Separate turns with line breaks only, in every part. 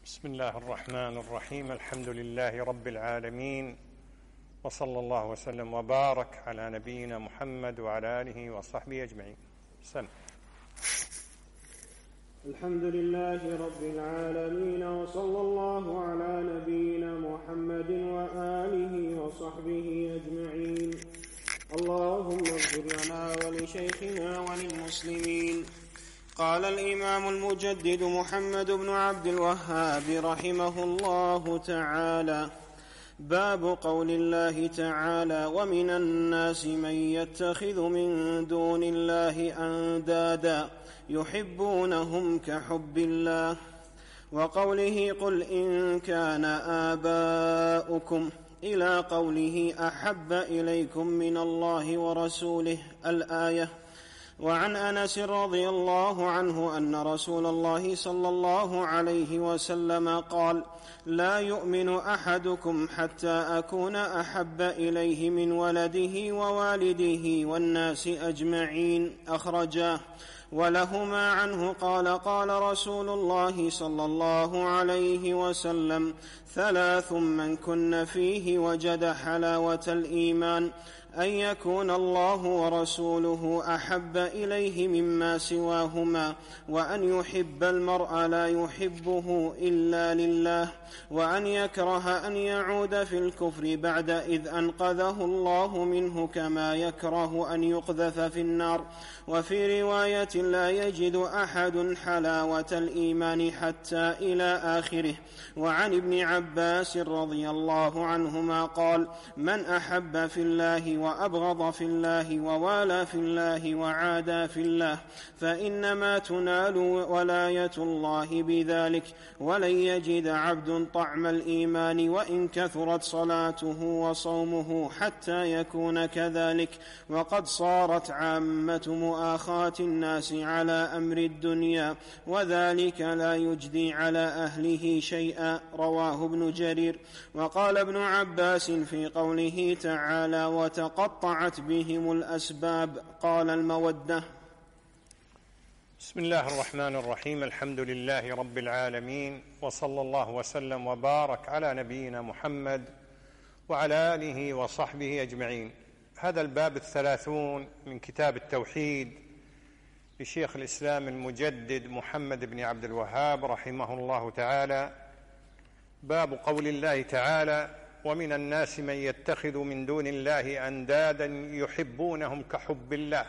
بسم الله الرحمن الرحيم. الحمد لله رب العالمين، وصلى الله وسلم وبارك على نبينا محمد وعلى آله وصحبه أجمعين. سلام.
الحمد لله رب العالمين، وصلى الله على نبينا محمد وآله وصحبه أجمعين. اللهم اغفر لنا ولشيخنا وللمسلمين. قال الإمام المجدد محمد بن عبد الوهاب رحمه الله تعالى: باب قول الله تعالى: ومن الناس من يتخذ من دون الله أندادا يحبونهم كحب الله، وقوله: قل إن كان آباؤكم، إلى قوله: أحب إليكم من الله ورسوله، الآية. وعن أنس رضي الله عنه أن رسول الله صلى الله عليه وسلم قال: لا يؤمن أحدكم حتى أكون أحب إليه من ولده ووالده والناس أجمعين، أخرجاه. ولهما عنه قال: قال رسول الله صلى الله عليه وسلم: ثلاث من كن فيه وجد حلاوة الإيمان: أن يكون الله ورسوله أحب إليه مما سواهما، وأن يحب المرء لا يحبه إلا لله، وأن يكره أن يعود في الكفر بعد إذ أنقذه الله منه، كما يكره أن يقذف في النار. وفي رواية: لا يجد أحد حلاوة الإيمان حتى، إلى آخره. وعن ابن عباس رضي الله عنهما قال: من أحب في الله وأبغض في الله ووالى في الله وعادى في الله فإنما تنال ولاية الله بذلك، ولن يجد عبد طعم الإيمان وإن كثرت صلاته وصومه حتى يكون كذلك. وقد صارت عامة مؤاخاة الناس على أمر الدنيا، وذلك لا يجدي على أهله شيئا، رواه ابن جرير. وقال ابن عباس في قوله تعالى: وتقطعت بهم الأسباب، قال: المودة.
بسم الله الرحمن الرحيم. الحمد لله رب العالمين، وصلى الله وسلم وبارك على نبينا محمد وعلى آله وصحبه أجمعين. هذا الباب 30 من كتاب التوحيد لشيخ الإسلام المجدد محمد بن عبد الوهاب رحمه الله تعالى. باب قول الله تعالى: ومن الناس من يتخذ من دون الله أندادا يحبونهم كحب الله.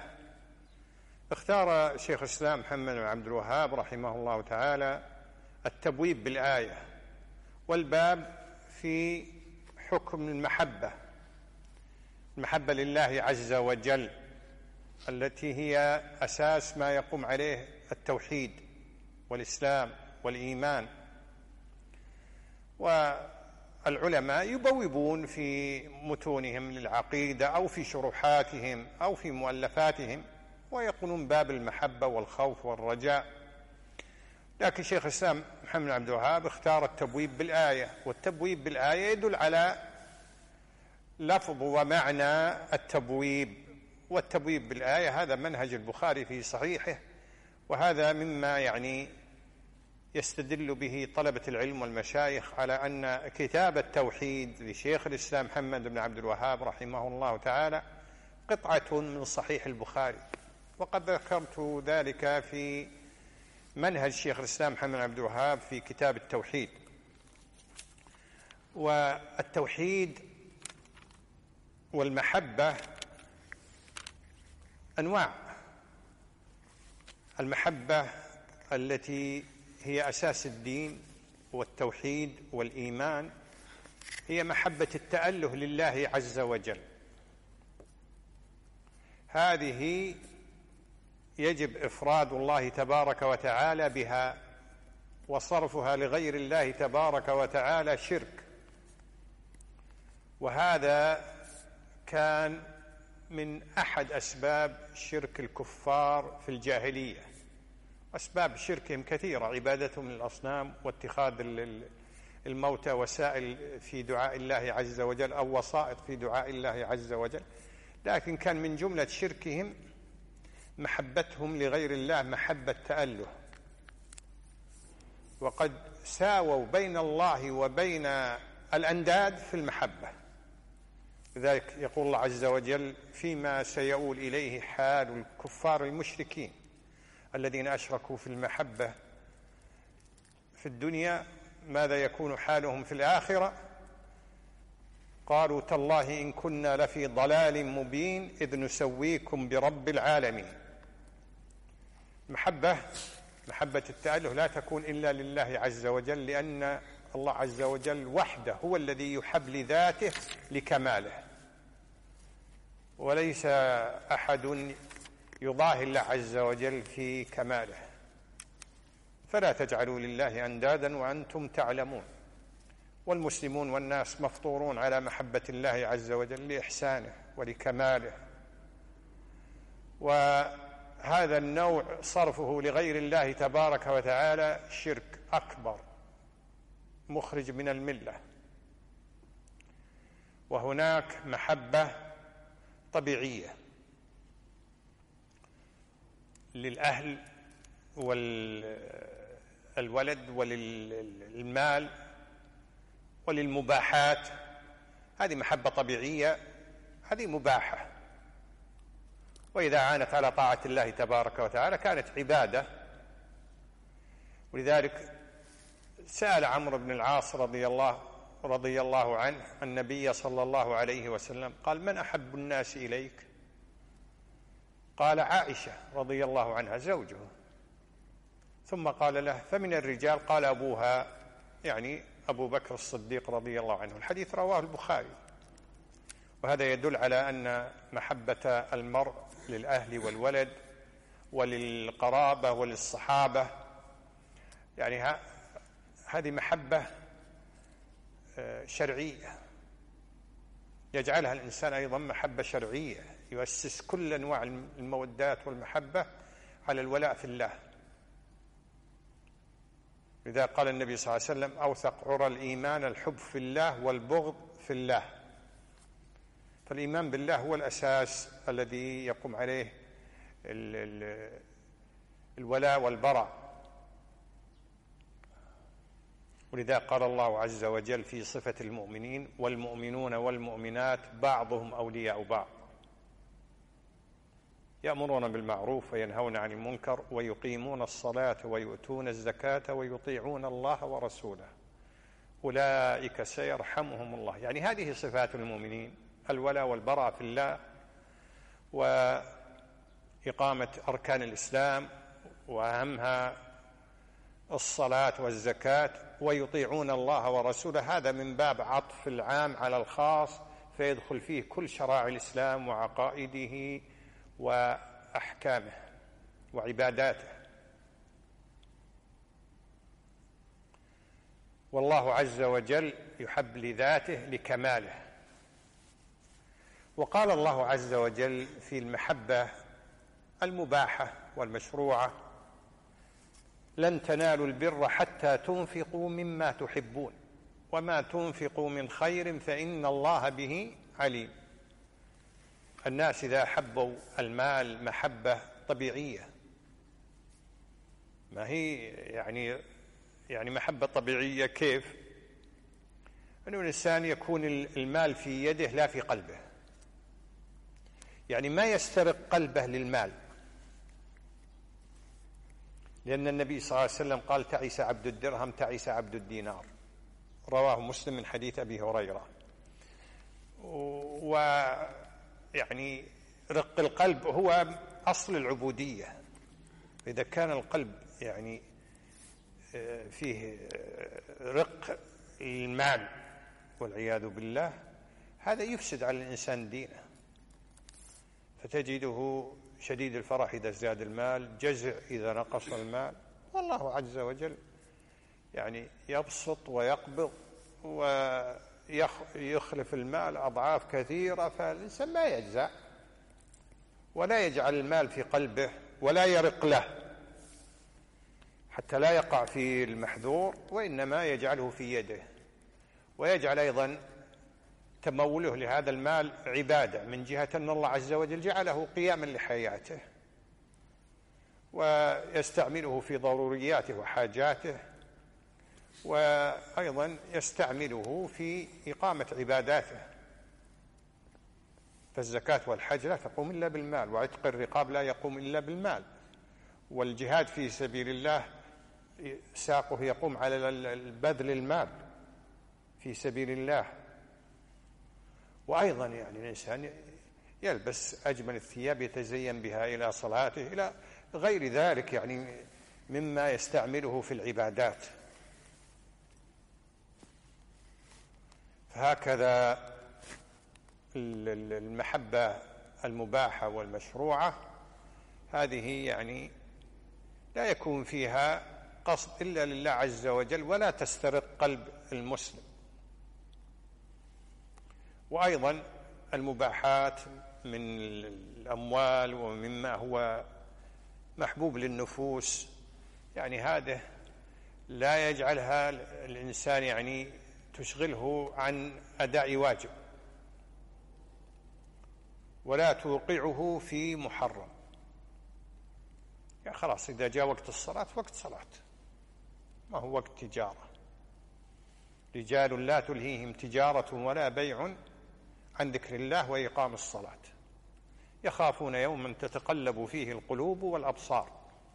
اختار شيخ الإسلام محمد بن عبد الوهاب رحمه الله تعالى التبويب بالآية، والباب في حكم المحبة لله عز وجل، التي هي أساس ما يقوم عليه التوحيد والإسلام والإيمان. والعلماء يبوبون في متونهم للعقيدة أو في شروحاتهم أو في مؤلفاتهم ويقولون باب المحبة والخوف والرجاء، لكن شيخ الإسلام محمد بن عبد الوهاب اختار التبويب بالآية، والتبويب بالآية يدل على لفظ ومعنى التبويب، والتبويب بالآية هذا منهج البخاري في صحيحه، وهذا مما يستدل به طلبة العلم والمشايخ على أن كتاب التوحيد لشيخ الإسلام محمد بن عبد الوهاب رحمه الله تعالى قطعة من صحيح البخاري، وقد ذكرت ذلك في منهج شيخ الإسلام محمد بن عبد الوهاب في كتاب التوحيد. والتوحيد والمحبة أنواع. المحبة التي هي أساس الدين والتوحيد والإيمان هي محبة التأله لله عز وجل، هذه يجب إفراد الله تبارك وتعالى بها، وصرفها لغير الله تبارك وتعالى شرك. وهذا كان من أحد أسباب شرك الكفار في الجاهلية. أسباب شركهم كثيرة: عبادتهم للأصنام، واتخاذ الموتى وسائل في دعاء الله عز وجل أو وسائط في دعاء الله عز وجل. لكن كان من جملة شركهم محبتهم لغير الله محبة تأله، وقد ساووا بين الله وبين الأنداد في المحبة. لذلك يقول الله عز وجل فيما سيؤول إليه حال الكفار المشركين الذين أشركوا في المحبة في الدنيا، ماذا يكون حالهم في الآخرة؟ قالوا تالله إن كنا لفي ضلال مبين إذ نسويكم برب العالمين. محبة التأله لا تكون إلا لله عز وجل، لأن الله عز وجل وحده هو الذي يحب لذاته لكماله، وليس أحد يضاهي الله عز وجل في كماله. فلا تجعلوا لله أندادا وأنتم تعلمون. والمسلمون والناس مفطورون على محبة الله عز وجل لإحسانه ولكماله، وهذا النوع صرفه لغير الله تبارك وتعالى شرك أكبر مخرج من الملة. وهناك محبة طبيعية للأهل والولد وللمال وللمباحات، هذه محبة طبيعية، هذه مباحة، وإذا عانت على طاعة الله تبارك وتعالى كانت عبادة. ولذلك سأل عمرو بن العاص رضي الله عنه النبي صلى الله عليه وسلم قال من أحب الناس إليك؟ قال عائشة رضي الله عنها زوجه. ثم قال له فمن الرجال؟ قال أبوها، يعني أبو بكر الصديق رضي الله عنه. الحديث رواه البخاري. وهذا يدل على أن محبة المرء للأهل والولد وللقرابة وللصحابة يعني هذه محبة شرعية يجعلها الإنسان أيضا محبة شرعية، يؤسس كل أنواع المودات والمحبة على الولاء في الله. لذا قال النبي صلى الله عليه وسلم أوثق عرى الإيمان الحب في الله والبغض في الله. فالإيمان بالله هو الأساس الذي يقوم عليه الولاء والبراء. ولذا قال الله عز وجل في صفة المؤمنين والمؤمنون والمؤمنات بعضهم أولياء بعض يأمرون بالمعروف وينهون عن المنكر ويقيمون الصلاة ويؤتون الزكاة ويطيعون الله ورسوله أولئك سيرحمهم الله. يعني هذه صفات المؤمنين، الولاء والبراء في الله، وإقامة أركان الإسلام وأهمها الصلاة والزكاة، ويطيعون الله ورسوله. هذا من باب عطف العام على الخاص، فيدخل فيه كل شرائع الإسلام وعقائده وأحكامه وعباداته. والله عز وجل يحب لذاته لكماله. وقال الله عز وجل في المحبة المباحة والمشروعة لن تنالوا البر حتى تنفقوا مما تحبون وما تنفقوا من خير فإن الله به عليم. الناس إذا حبوا المال محبة طبيعية، ما هي يعني محبة طبيعية كيف؟ أنه الإنسان يكون المال في يده لا في قلبه، يعني ما يسترق قلبه للمال، لأن النبي صلى الله عليه وسلم قال تعس عبد الدرهم تعس عبد الدينار، رواه مسلم من حديث أبي هريرة. ويعني رق القلب هو أصل العبودية. إذا كان القلب يعني فيه رق المال والعياذ بالله، هذا يفسد على الإنسان دينه، فتجده شديد الفرح إذا ازداد المال، جزع إذا نقص المال. والله عز وجل يعني يبسط ويقبض ويخلف المال أضعاف كثيرة، فالإنسان ما يجزع ولا يجعل المال في قلبه ولا يرق له حتى لا يقع في المحذور، وإنما يجعله في يده، ويجعل أيضا تموله لهذا المال عبادة، من جهة أن الله عز وجل جعله قياما لحياته ويستعمله في ضرورياته وحاجاته وأيضا يستعمله في إقامة عباداته، فالزكاة والحج لا تقوم إلا بالمال، وعتق الرقاب لا يقوم إلا بالمال، والجهاد في سبيل الله ساقه يقوم على بذل المال في سبيل الله. وأيضا يعني الإنسان يلبس أجمل الثياب يتزين بها إلى صلاته إلى غير ذلك يعني مما يستعمله في العبادات. فهكذا المحبة المباحة والمشروعة هذه يعني لا يكون فيها قصد إلا لله عز وجل، ولا تسترق قلب المسلم. وأيضا المباحات من الأموال ومما هو محبوب للنفوس يعني هذا لا يجعلها الإنسان يعني تشغله عن أداء واجب، ولا توقعه في محرم. يعني خلاص إذا جاء وقت الصلاة وقت صلاة، ما هو وقت تجارة. رجال لا تلهيهم تجارة ولا بيع عن ذكر الله وإقام الصلاة يخافون يوما تتقلب فيه القلوب والأبصار.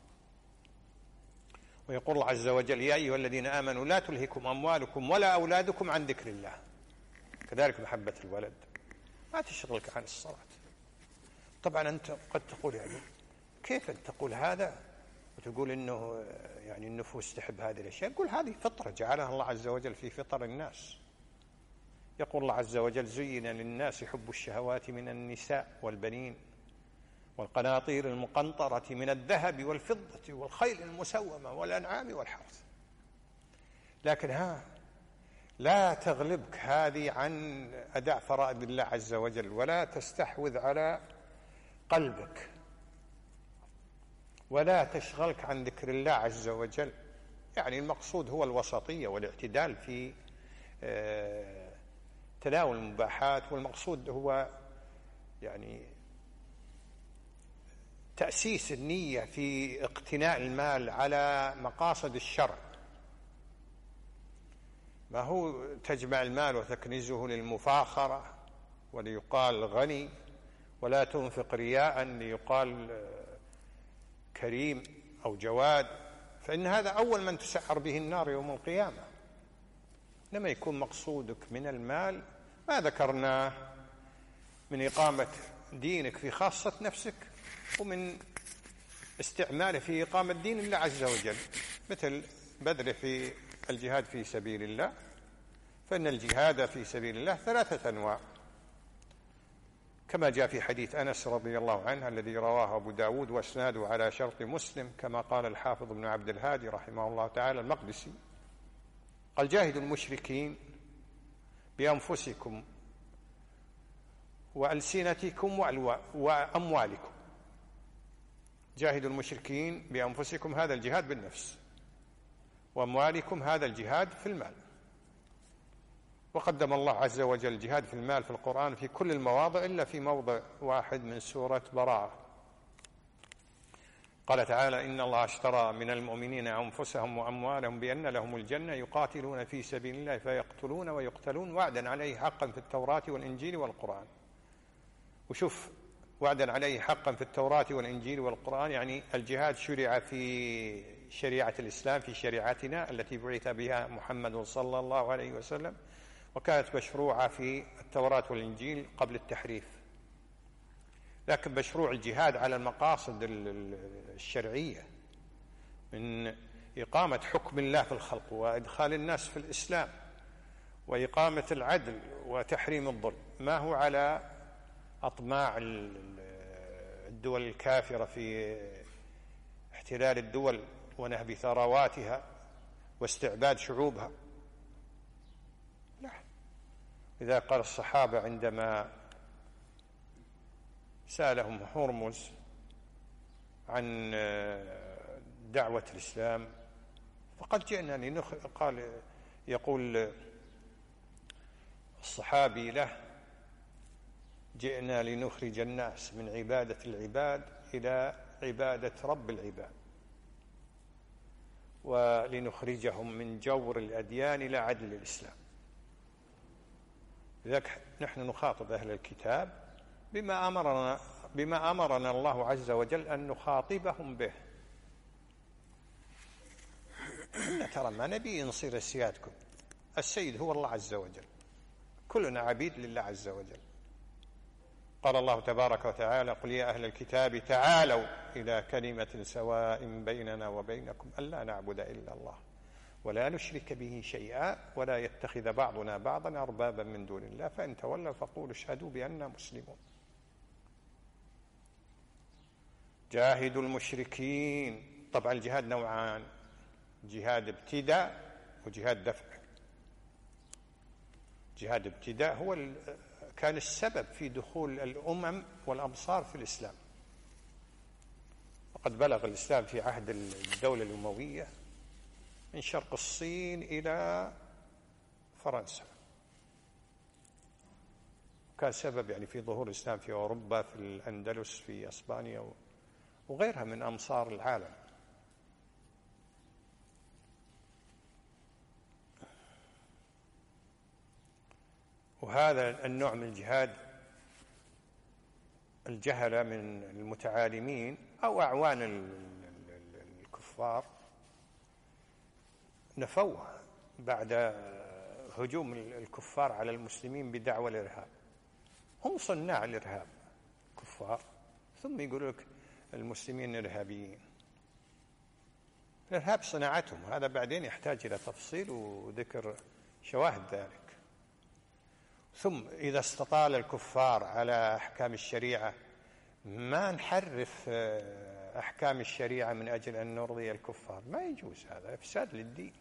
ويقول الله عز وجل: يا أيها الذين آمنوا لا تلهكم أموالكم ولا أولادكم عن ذكر الله. كذلك محبة الولد ما تشغلك عن الصلاة. طبعا أنت قد تقول يعني كيف أنت تقول هذا وتقول إنه يعني النفوس تحب هذه الأشياء؟ نقول هذه فطرة جعلها الله عز وجل في فطر الناس. يقول الله عز وجل: زين للناس حب الشهوات من النساء والبنين والقناطير المقنطرة من الذهب والفضة والخيل المسومة والأنعام والحرث. لكن لا تغلبك هذه عن أداء فرائض الله عز وجل، ولا تستحوذ على قلبك، ولا تشغلك عن ذكر الله عز وجل. يعني المقصود هو الوسطية والاعتدال في تناول المباحات، والمقصود هو يعني تأسيس النية في اقتناء المال على مقاصد الشرع. ما هو تجمع المال وتكنزه للمفاخرة وليقال غني، ولا تنفق رياء ليقال كريم أو جواد، فإن هذا أول من تسعر به النار يوم القيامة. لما يكون مقصودك من المال ما ذكرناه من إقامة دينك في خاصة نفسك، ومن استعماله في إقامة دين الله عز وجل، مثل بذله في الجهاد في سبيل الله. فإن الجهاد في سبيل الله 3 أنواع، كما جاء في حديث أنس رضي الله عنه الذي رواه أبو داود واسناده على شرط مسلم، كما قال الحافظ ابن عبد الهادي رحمه الله تعالى المقدسي: قال: جاهدوا المشركين بأنفسكم وألسنتكم وأموالكم. جاهدوا المشركين بأنفسكم، هذا الجهاد بالنفس، وأموالكم هذا الجهاد في المال. وقدم الله عز وجل الجهاد في المال في القرآن في كل المواضع إلا في موضع واحد من سورة براءة. قال تعالى: إن الله اشترى من المؤمنين أنفسهم وأموالهم بأن لهم الجنة يقاتلون في سبيل الله فيقتلون ويقتلون وعدا عليه حقا في التوراة والإنجيل والقرآن. وشوف، وعدا عليه حقا في التوراة والإنجيل والقرآن يعني الجهاد شرع في شريعة الإسلام، في شريعتنا التي بعث بها محمد صلى الله عليه وسلم، وكانت مشروعة في التوراة والإنجيل قبل التحريف. لكن مشروع الجهاد على المقاصد الشرعية من إقامة حكم الله في الخلق وإدخال الناس في الإسلام وإقامة العدل وتحريم الظلم، ما هو على أطماع الدول الكافرة في احتلال الدول ونهب ثرواتها واستعباد شعوبها. لا، إذا قال الصحابة عندما سألهم هرمز عن دعوة الإسلام فقد جئنا يقول الصحابي له: جئنا لنخرج الناس من عبادة العباد إلى عبادة رب العباد. ولنخرجهم من جور الأديان إلى عدل الإسلام. لذلك نحن نخاطب أهل الكتاب بما أمرنا الله عز وجل أن نخاطبهم به. ترى ما نبي نصير سيادكم، السيد هو الله عز وجل، كلنا عبيد لله عز وجل. قال الله تبارك وتعالى: قل يا أهل الكتاب تعالوا إلى كلمة سواء بيننا وبينكم ألا نعبد إلا الله ولا نشرك به شيئا ولا يتخذ بعضنا بعضا أربابا من دون الله فإن تولوا فقولوا اشهدوا بأننا مسلمون. جاهدوا المشركين. طبعا الجهاد نوعان: جهاد ابتداء وجهاد دفع. جهاد ابتداء هو كان السبب في دخول الأمم والأمصار في الإسلام، وقد بلغ الإسلام في عهد الدولة الأموية من شرق الصين إلى فرنسا، كان سبب يعني في ظهور الإسلام في أوروبا، في الأندلس، في إسبانيا وغيرها من أمصار العالم. وهذا النوع من الجهاد الجهلة من المتعالمين أو أعوان الكفار نفوه بعد هجوم الكفار على المسلمين بدعوى الإرهاب. هم صناع الإرهاب كفار، ثم يقولوا لك المسلمين إرهابيين. الإرهاب صناعتهم، هذا بعدين يحتاج إلى تفصيل وذكر شواهد ذلك. ثم إذا استطال الكفار على أحكام الشريعة ما نحرف أحكام الشريعة من أجل أن نرضي الكفار، ما يجوز، هذا إفساد للدين.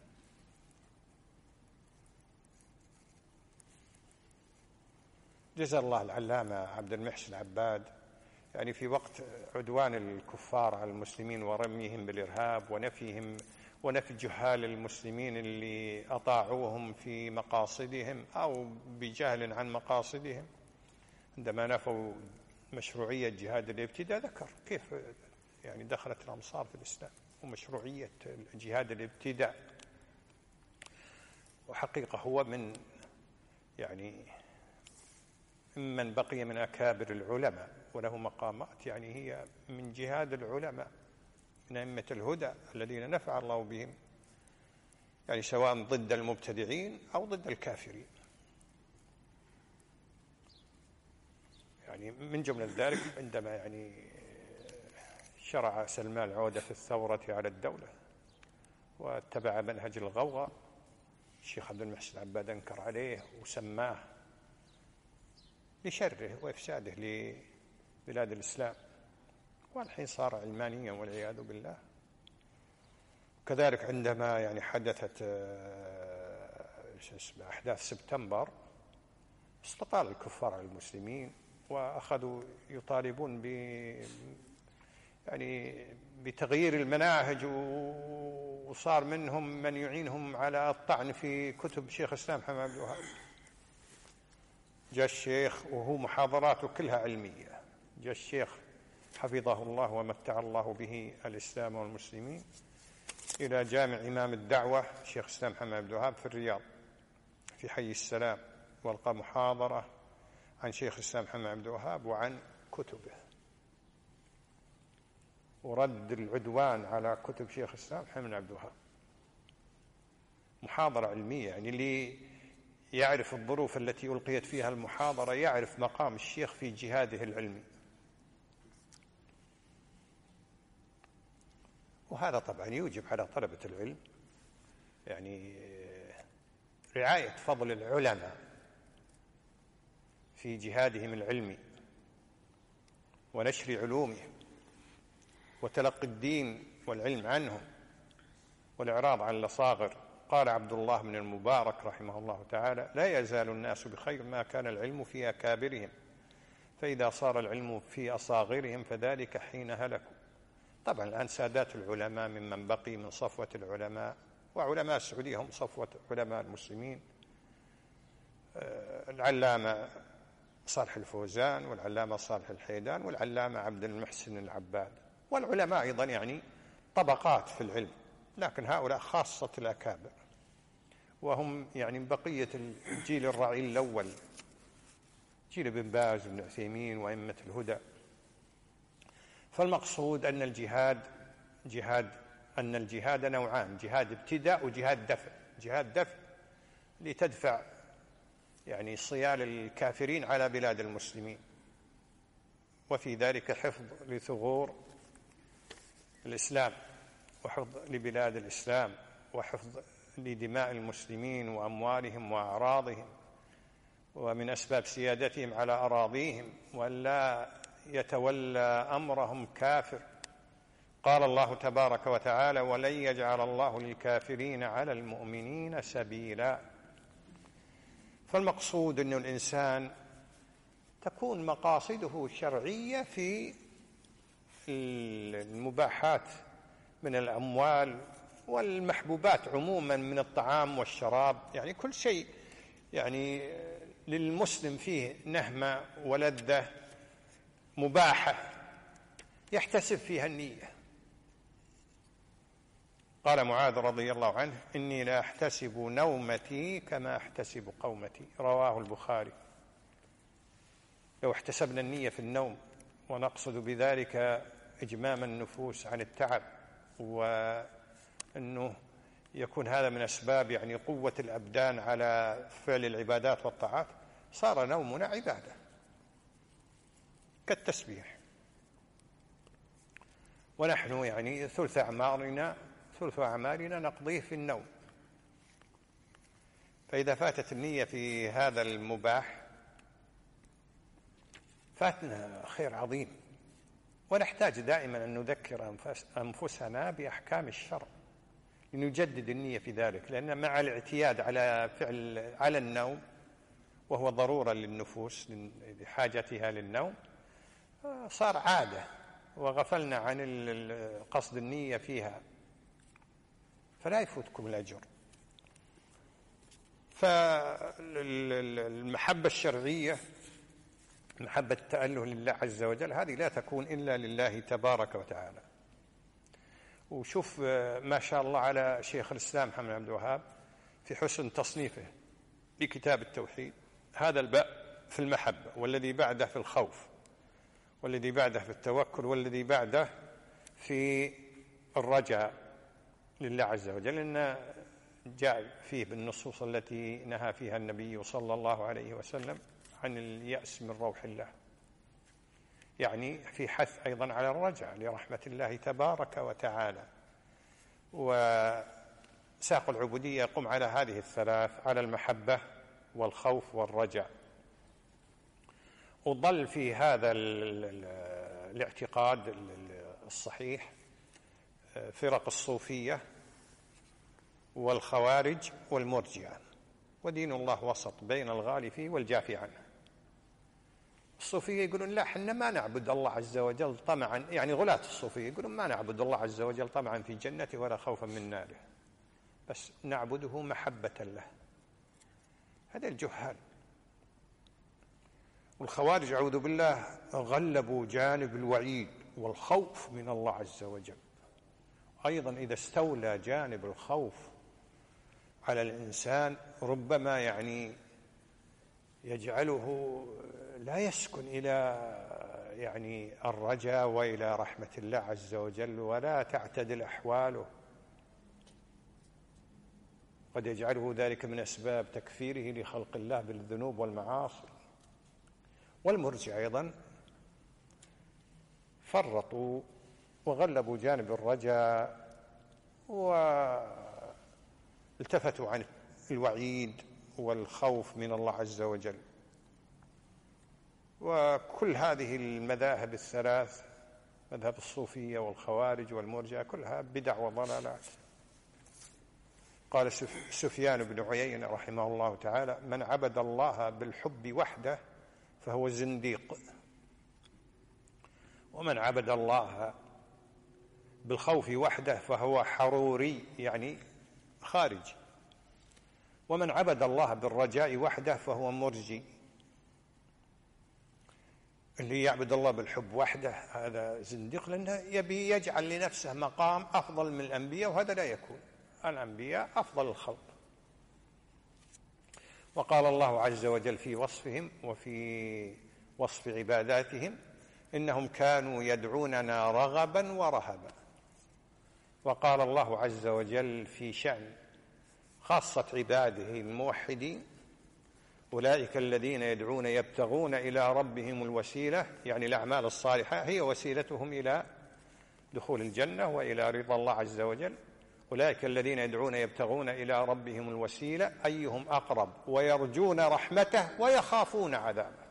جزا الله العلامة عبد المحسن العباد يعني في وقت عدوان الكفار على المسلمين ورميهم بالإرهاب ونفي جهال المسلمين اللي أطاعوهم في مقاصدهم أو بجهل عن مقاصدهم، عندما نفوا مشروعية جهاد الابتداء ذكر كيف يعني دخلت الأمصار في الإسلام ومشروعية جهاد الابتداء. وحقيقة هو من من بقي من أكابر العلماء وله مقامات، يعني هي من جهاد العلماء من أئمة الهدى الذين نفع الله بهم، يعني سواء ضد المبتدعين أو ضد الكافرين. يعني من جملة ذلك عندما شرع سلمان العودة في الثورة على الدولة واتبع منهج الغوغاء، الشيخ عبد المحسن العباد أنكر عليه وسماه لشره وإفساده لبلاد الإسلام، والحين صار علمانيا والعياذ بالله. كذلك عندما حدثت أحداث سبتمبر استطال الكفار على المسلمين وأخذوا يطالبون بتغيير المناهج، وصار منهم من يعينهم على الطعن في كتب شيخ الإسلام محمد عبد الوهاب. جاء الشيخ وهو محاضراته كلها علمية، جاء الشيخ حفظه الله ومتع الله به الإسلام والمسلمين إلى جامع إمام الدعوة شيخ الإسلام محمد عبد الوهاب في الرياض في حي السلام، والقى محاضرة عن شيخ الإسلام محمد عبد الوهاب وعن كتبه ورد العدوان على كتب شيخ الإسلام محمد عبد الوهاب. محاضرة علمية، اللي يعرف الظروف التي ألقيت فيها المحاضرة يعرف مقام الشيخ في جهاده العلمي. وهذا طبعا يوجب على طلبة العلم رعاية فضل العلماء في جهادهم العلمي ونشر علومهم وتلقي الدين والعلم عنهم والإعراض عن الأصاغر. قال عبد الله بن المبارك رحمه الله تعالى: لا يزال الناس بخير ما كان العلم في أكابرهم، فإذا صار العلم في أصاغرهم فذلك حين هلكوا. طبعا الآن سادات العلماء ممن بقي من صفوة العلماء، وعلماء السعودية هم صفوة علماء المسلمين، العلامة صالح الفوزان والعلامة صالح الحيدان والعلامة عبد المحسن العباد. والعلماء أيضا طبقات في العلم، لكن هؤلاء خاصة الأكابر، وهم يعني من بقية الجيل الرعيل الأول، جيل ابن باز وابن عثيمين وأئمة الهدى. فالمقصود أن الجهاد نوعان: جهاد ابتداء وجهاد دفع. جهاد دفع لتدفع يعني صيال الكافرين على بلاد المسلمين، وفي ذلك حفظ لثغور الإسلام، وحفظ لبلاد الإسلام، وحفظ لدماء المسلمين وأموالهم وأعراضهم، ومن أسباب سيادتهم على أراضيهم، ولا يتولى أمرهم كافر. قال الله تبارك وتعالى: ولن يجعل الله للكافرين على المؤمنين سبيلا. فالمقصود أن الإنسان تكون مقاصده شرعية في المباحات من الأموال والمحبوبات عموما من الطعام والشراب، يعني كل شيء يعني للمسلم فيه نهمة ولذة مباحة يحتسب فيها النية. قال معاذ رضي الله عنه: إني لا أحتسب نومتي كما أحتسب قومتي، رواه البخاري. لو احتسبنا النية في النوم، ونقصد بذلك إجمام النفوس عن التعب، وأنه يكون هذا من أسباب يعني قوة الأبدان على فعل العبادات والطاعات، صار نومنا عبادة كالتسبيح. ونحن يعني ثلث أعمالنا نقضيه في النوم. فإذا فاتت النية في هذا المباح فاتنا خير عظيم. ونحتاج دائما أن نذكر أنفسنا بأحكام الشرع لنجدد النية في ذلك، لأن مع الاعتياد على النوم، وهو ضرورة للنفوس لحاجتها للنوم، صار عادة وغفلنا عن قصد النية فيها، فلا يفوتكم الأجر. فالمحبة الشرعية، محبة التأله لله عز وجل، هذه لا تكون إلا لله تبارك وتعالى. وشوف ما شاء الله على شيخ الإسلام محمد بن عبد الوهاب في حسن تصنيفه لكتاب التوحيد، هذا الباب في المحبة، والذي بعده في الخوف، والذي بعده في التوكل، والذي بعده في الرجاء لله عز وجل، لأن جاء فيه بالنصوص التي نهى فيها النبي صلى الله عليه وسلم عن اليأس من روح الله، يعني في حث أيضا على الرجاء لرحمة الله تبارك وتعالى. وساق العبودية يقوم على هذه الثلاث: على المحبة والخوف والرجاء. وظل في هذا الاعتقاد الصحيح فرق الصوفية والخوارج والمرجئة، ودين الله وسط بين الغالي فيه والجافي عنه. الصوفية يقولون: لا، حنا ما نعبد الله عز وجل طمعا، يعني غلاة الصوفية يقولون: ما نعبد الله عز وجل طمعا في جنته ولا خوفا من ناره، بس نعبده محبة له. هذا الجهال. والخوارج أعوذ بالله غلبوا جانب الوعيد والخوف من الله عز وجل. أيضا إذا استولى جانب الخوف على الإنسان ربما يعني يجعله لا يسكن إلى يعني الرجاء وإلى رحمة الله عز وجل، ولا تعتدل أحواله، قد يجعله ذلك من أسباب تكفيره لخلق الله بالذنوب والمعاصي. والمرجئة أيضا فرطوا وغلبوا جانب الرجاء، والتفتوا عن الوعيد والخوف من الله عز وجل. وكل هذه المذاهب الثلاث، مذهب الصوفية والخوارج والمرجئة، كلها بدع وضلالات. قال سفيان بن عيينة رحمه الله تعالى: من عبد الله بالحب وحده فهو زنديق، ومن عبد الله بالخوف وحده فهو حروري، يعني خارج، ومن عبد الله بالرجاء وحده فهو مرجي. اللي يعبد الله بالحب وحده هذا زنديق، لأنه يبي يجعل لنفسه مقام أفضل من الأنبياء، وهذا لا يكون. الأنبياء أفضل الخلق. وقال الله عز وجل في وصفهم وفي وصف عباداتهم: إنهم كانوا يدعوننا رغبا ورهبا. وقال الله عز وجل في شأن خاصة عباده الموحدين: أولئك الذين يدعون يبتغون إلى ربهم الوسيلة، يعني الأعمال الصالحة هي وسيلتهم إلى دخول الجنة وإلى رضا الله عز وجل. أولئك الذين يدعون يبتغون إلى ربهم الوسيلة أيهم أقرب ويرجون رحمته ويخافون عذابه.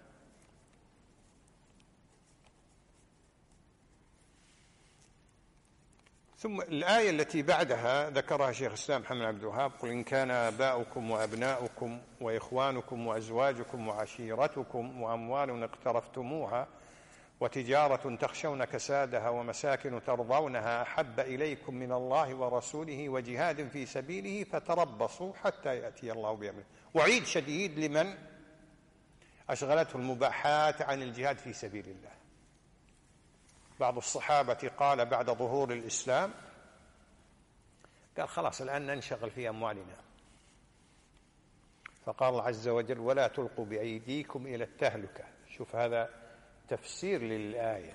ثم الآية التي بعدها ذكرها شيخ الإسلام محمد عبد الوهاب: قل إن كان آباؤكم وأبناؤكم وإخوانكم وأزواجكم وعشيرتكم وأموال اقترفتموها وتجارة تخشون كسادها ومساكن ترضونها أحب إليكم من الله ورسوله وجهاد في سبيله فتربصوا حتى يأتي الله بأمره. وعيد شديد لمن أشغلته المباحات عن الجهاد في سبيل الله. بعض الصحابة قال بعد ظهور الإسلام، قال: خلاص الآن ننشغل في أموالنا. فقال الله عز وجل: ولا تلقوا بأيديكم إلى التهلكة. شوف هذا تفسير للآية.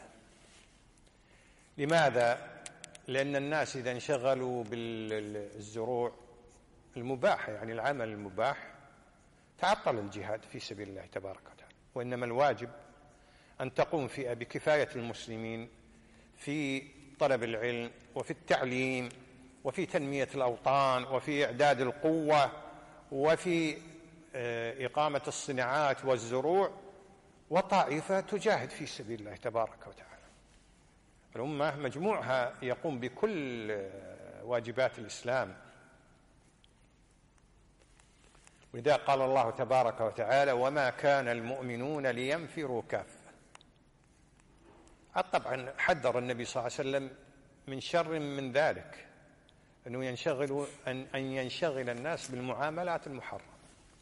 لماذا؟ لأن الناس إذا انشغلوا بالزروع المباحة، يعني العمل المباح، تعطل الجهاد في سبيل الله تبارك وتعالى. وإنما الواجب أن تقوم فئة بكفاية المسلمين في طلب العلم وفي التعليم وفي تنمية الأوطان وفي إعداد القوة وفي إقامة الصناعات والزروع، وطائفة تجاهد في سبيل الله تبارك وتعالى. الأمة مجموعها يقوم بكل واجبات الإسلام. ولذا قال الله تبارك وتعالى: وما كان المؤمنون لينفروا كافة. طبعا حذر النبي صلى الله عليه وسلم من شر من ذلك، أن ينشغل الناس بالمعاملات المحرمة.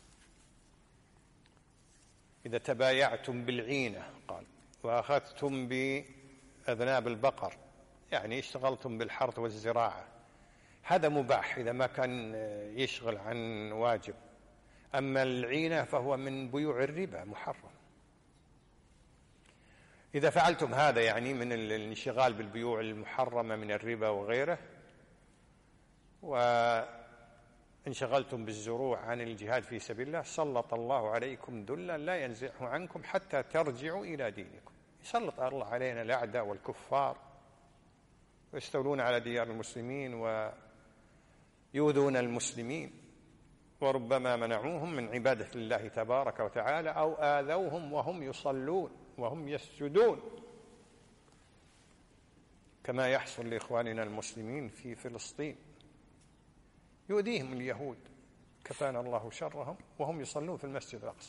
إذا تبايعتم بالعينة قال وأخذتم بأذناب البقر، يعني اشتغلتم بالحرث والزراعة، هذا مباح إذا ما كان يشغل عن واجب. أما العينة فهو من بيوع الربا محرم. إذا فعلتم هذا يعني من الانشغال بالبيوع المحرمة من الربا وغيره، وانشغلتم بالزروع عن الجهاد في سبيل الله، سلط الله عليكم ذلا لا ينزعه عنكم حتى ترجعوا إلى دينكم. يسلط الله علينا الأعداء والكفار ويستولون على ديار المسلمين ويؤذون المسلمين، وربما منعوهم من عبادة الله تبارك وتعالى أو آذوهم وهم يصلون وهم يسجدون، كما يحصل لإخواننا المسلمين في فلسطين. يؤذيهم اليهود كفانا الله شرهم وهم يصلون في المسجد الأقصى.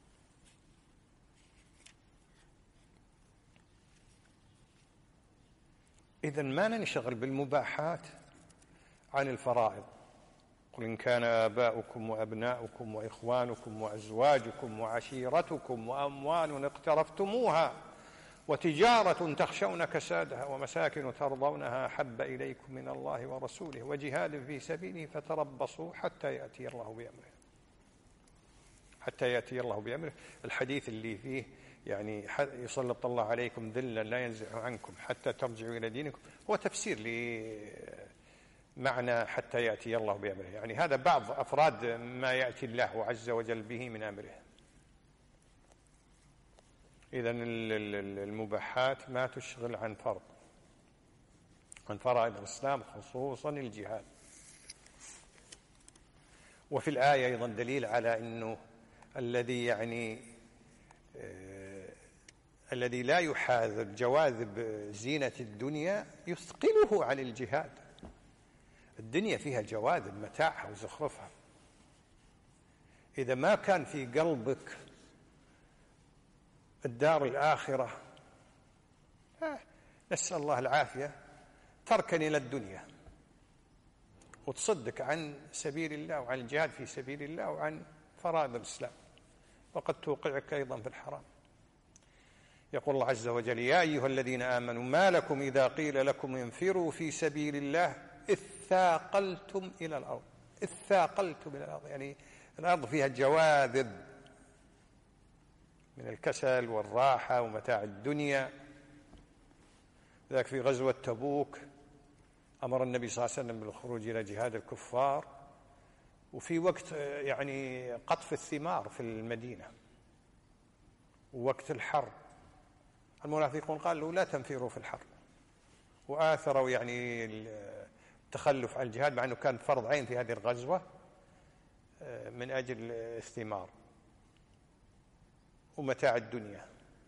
إذن ما ننشغل بالمباحات عن الفرائض. قل إن كان آباؤكم وأبناؤكم وإخوانكم وأزواجكم وعشيرتكم وأموال اقترفتموها وتجارة تخشون كسادها ومساكن ترضونها أحب إليكم من الله ورسوله وجهاد في سبيله فتربصوا حتى يأتي الله بأمره. حتى يأتي الله بأمره. الحديث اللي فيه يعني يسلط الله عليكم ذلا لا ينزع عنكم حتى ترجعوا إلى دينكم، هو تفسير لمعنى حتى يأتي الله بأمره، يعني هذا بعض أفراد ما يأتي الله عز وجل به من أمره. إذن المباحات ما تشغل عن فرض، عن فرائض الإسلام خصوصا الجهاد. وفي الآية أيضا دليل على أنه الذي لا يحاذر جواذب زينة الدنيا يثقله عن الجهاد. الدنيا فيها جواذب، متاعها وزخرفها. إذا ما كان في قلبك الدار الآخرة، نسأل الله العافية، تركن إلى الدنيا وتصدك عن سبيل الله وعن الجهاد في سبيل الله وعن فرائض الإسلام، وقد توقعك أيضا في الحرام. يقول الله عز وجل: يا أيها الذين آمنوا ما لكم إذا قيل لكم انفروا في سبيل الله اثاقلتم إلى الأرض. اثاقلتم إلى الأرض يعني الأرض فيها جواذب من الكسل والراحة ومتاع الدنيا. ذاك في غزوة تبوك أمر النبي صلى الله عليه وسلم بالخروج إلى جهاد الكفار، وفي وقت يعني قطف الثمار في المدينة ووقت الحر، المنافقون قالوا لا تنفروا في الحر، وآثروا يعني التخلف عن الجهاد مع أنه كان فرض عين في هذه الغزوة من أجل الثمار ومتاع الدنيا.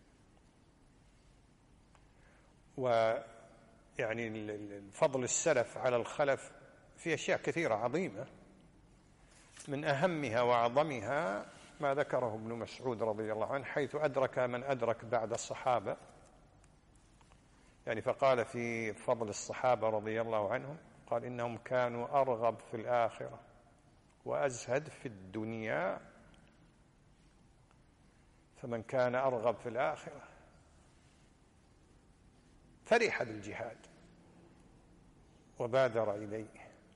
ويعني فضل السلف على الخلف في أشياء كثيرة عظيمة، من أهمها وأعظمها ما ذكره ابن مسعود رضي الله عنه، حيث أدرك من أدرك بعد الصحابة، يعني فقال في فضل الصحابة رضي الله عنهم، قال: إنهم كانوا أرغب في الآخرة وأزهد في الدنيا، فمن كان أرغب في الآخرة فرح بالجهاد وبادر إليه.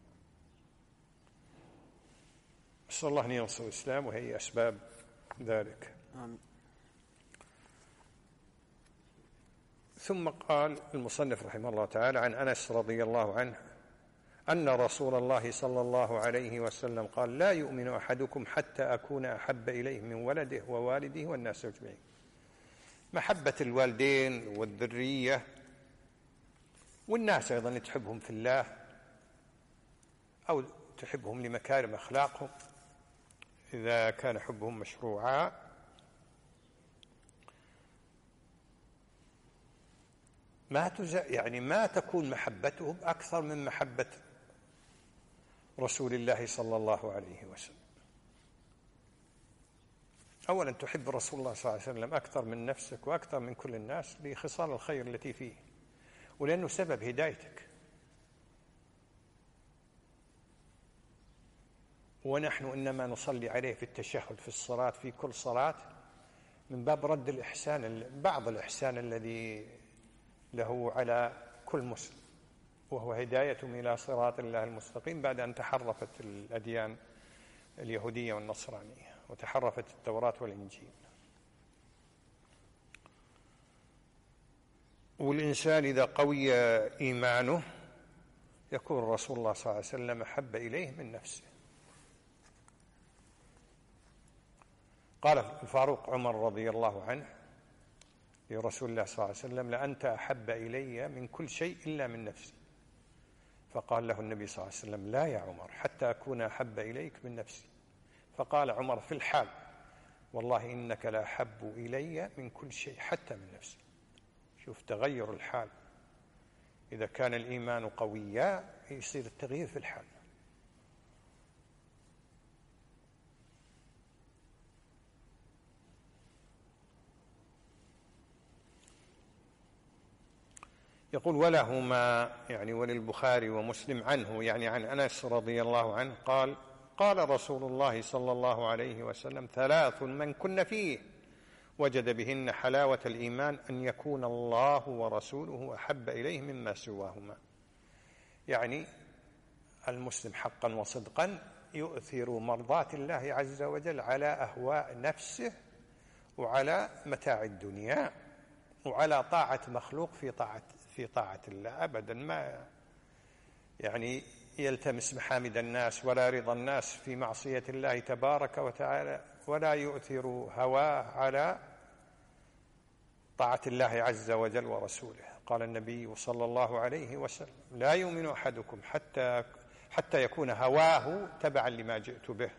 أسأل الله أن ينصر الإسلام وهي أسباب ذلك. آمين. ثم قال المصنف رحمه الله تعالى عن أنس رضي الله عنه أن رسول الله صلى الله عليه وسلم قال: لا يؤمن أحدكم حتى أكون أحب إليه من ولده ووالده والناس أجمعين. محبة الوالدين والذرية والناس أيضا تحبهم في الله أو تحبهم لمكارم أخلاقهم إذا كان حبهم مشروعا، ما تكون محبتهم أكثر من محبة رسول الله صلى الله عليه وسلم. أولا تحب رسول الله صلى الله عليه وسلم أكثر من نفسك وأكثر من كل الناس لخصال الخير التي فيه، ولأنه سبب هدايتك. ونحن إنما نصلي عليه في التشهد في الصلاة في كل صلاة من باب رد الإحسان، بعض الإحسان الذي له على كل مسلم، وهو هدايتهم إلى صراط الله المستقيم بعد أن تحرفت الأديان اليهودية والنصرانية وتحرفت التوراة والإنجيل. والإنسان إذا قوي إيمانه يكون رسول الله صلى الله عليه وسلم أحب إليه من نفسه. قال الفاروق عمر رضي الله عنه لرسول الله صلى الله عليه وسلم: لأنت أحب إلي من كل شيء إلا من نفسي. فقال له النبي صلى الله عليه وسلم: لا يا عمر، حتى أكون أحب إليك من نفسي. فقال عمر في الحال: والله إنك لأحب إلي من كل شيء حتى من نفسي. شوف تغير الحال، إذا كان الإيمان قويا يصير التغيير في الحال. يقول: ولهما يعني وللبخاري ومسلم عنه يعني عن أنس رضي الله عنه قال: قال رسول الله صلى الله عليه وسلم: ثلاث من كن فيه وجد بهن حلاوة الإيمان أن يكون الله ورسوله أحب إليه مما سواهما. يعني المسلم حقا وصدقا يؤثر مرضاة الله عز وجل على أهواء نفسه وعلى متاع الدنيا وعلى طاعة مخلوق في طاعة الله. أبدا ما يعني يلتمس محامد الناس ولا رضا الناس في معصية الله تبارك وتعالى، ولا يؤثر هواه على طاعة الله عز وجل ورسوله. قال النبي صلى الله عليه وسلم: لا يؤمن أحدكم حتى يكون هواه تبعا لما جئت به.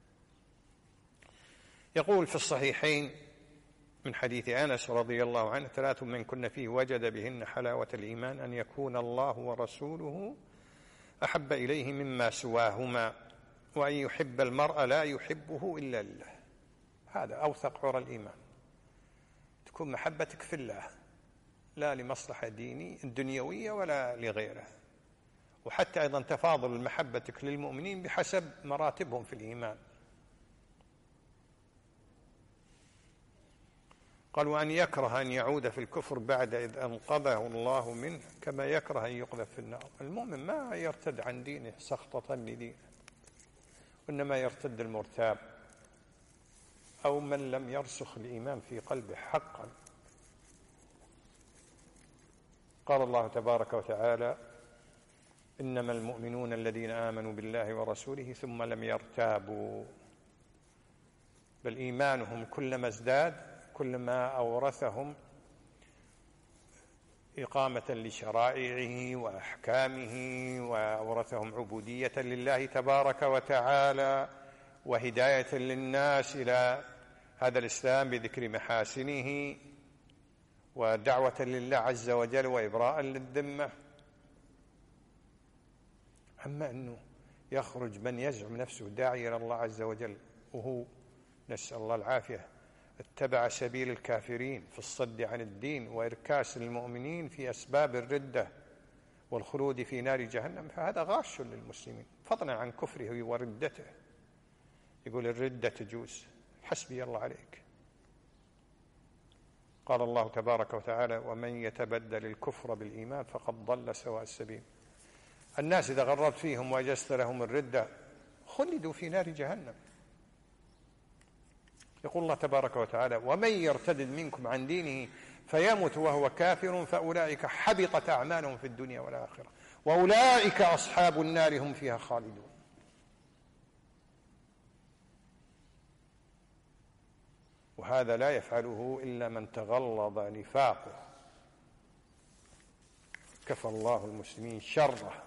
يقول في الصحيحين من حديث أنس رضي الله عنه: ثلاث من كن فيه وجد بهن حلاوة الإيمان أن يكون الله ورسوله أحب إليه مما سواهما، وأن يحب المرء لا يحبه إلا لله. هذا أوثق عرى الإيمان، تكون محبتك في الله لا لمصلحة دنيوية ولا لغيره. وحتى أيضا تفاضل محبتك للمؤمنين بحسب مراتبهم في الإيمان. قال: وأن يكره أن يعود في الكفر بعد إذ أنقذه الله منه كما يكره أن يقذف في النار. المؤمن ما يرتد عن دينه سخطة لدينه، وإنما يرتد المرتاب أو من لم يرسخ الإيمان في قلبه حقا. قال الله تبارك وتعالى: إنما المؤمنون الذين آمنوا بالله ورسوله ثم لم يرتابوا. بل إيمانهم كلما ازداد كلما أورثهم إقامة لشرائعه وأحكامه، وأورثهم عبودية لله تبارك وتعالى، وهداية للناس إلى هذا الإسلام بذكر محاسنه، ودعوة لله عز وجل، وإبراء للذمة. أما أنه يخرج من يزعم نفسه داعي إلى الله عز وجل وهو، نسأل الله العافية، اتبع سبيل الكافرين في الصد عن الدين وإركاس المؤمنين في أسباب الردة والخلود في نار جهنم، فهذا غاش للمسلمين، فضلا عن كفره وردته. يقول الردة تجوز، حسبي الله عليك. قال الله تبارك وتعالى: ومن يتبدل الكفر بالإيمان فقد ضل سواء السبيل. الناس إذا غربت فيهم وأجزت لهم الردة خلدوا في نار جهنم. يقول الله تبارك وتعالى: ومن يرتد منكم عن دينه فيمت وهو كافر فأولئك حبطت أعمالهم في الدنيا والآخرة وأولئك أصحاب النار هم فيها خالدون. وهذا لا يفعله إلا من تغلظ نفاقه، كفى الله المسلمين شره.